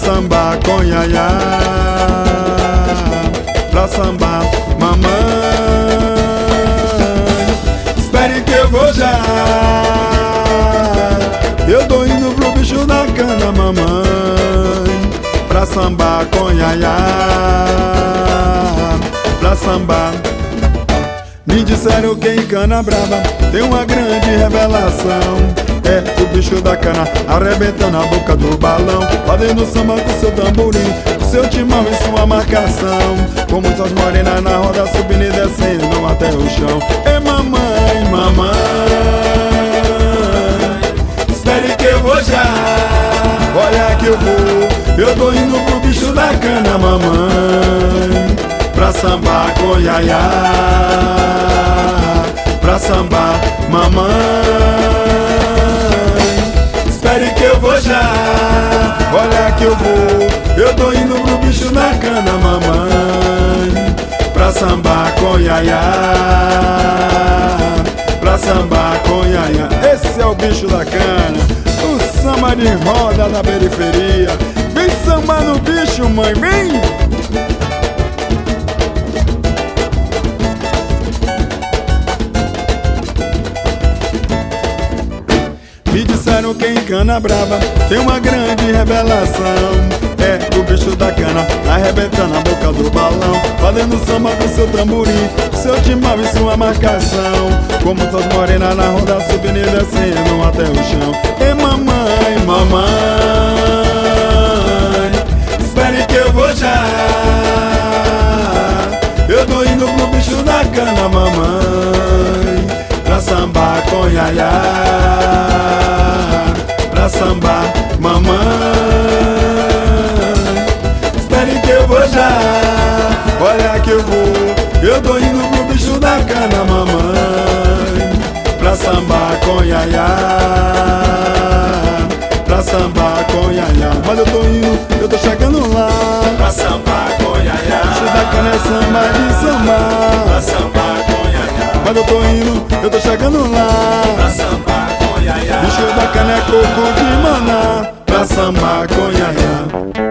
sambar com iaiá, pra sambar mamãe. Espere que eu vou já, eu tô indo pro bicho da cana, mamãe, pra sambar com iaiá, pra sambar. Me disseram que em Cana Brava tem uma grande revelação. É o bicho da cana arrebentando a boca do balão, fazendo samba com seu tamborim, com seu timão e sua marcação, com muitas morenas na roda subindo e descendo até o chão. É mamãe, mamãe, espere que eu vou já, olha que eu vou, eu tô indo pro bicho da cana, mamãe, pra sambar com iaiá, pra sambar mamãe. Espere que eu vou já, olha que eu vou, eu tô indo pro bicho da cana, mamãe, pra sambar com iaiá, pra sambar com iaiá. Esse é o bicho da cana, o samba de roda da periferia. Vem sambar no bicho, mãe, vem! Me disseram que em Cana Brava tem uma grande revelação. É o bicho da cana arrebentando a boca do balão, fazendo samba com seu tamborim, seu timão e sua marcação, com muitas morenas na roda subindo e descendo até o chão. E mamãe, mamãe, espere que eu vou já, eu tô indo pro bicho da cana, mamãe, pra sambar com iaiá, pra sambar mamãe. Espere que eu vou já, olha que eu vou, eu tô indo pro bicho da cana, mamãe, pra sambar com iaiá, pra sambar com iaiá. Mas eu tô indo, eu tô chegando lá, pra sambar com iaiá, bicho da cana é samba de sambar, pra sambar com iaiá. mas eu tô indo, eu tô chegando lá, Pra sambar com iaiá, bicho da cana é coco de maná, pra sambar com iaiá.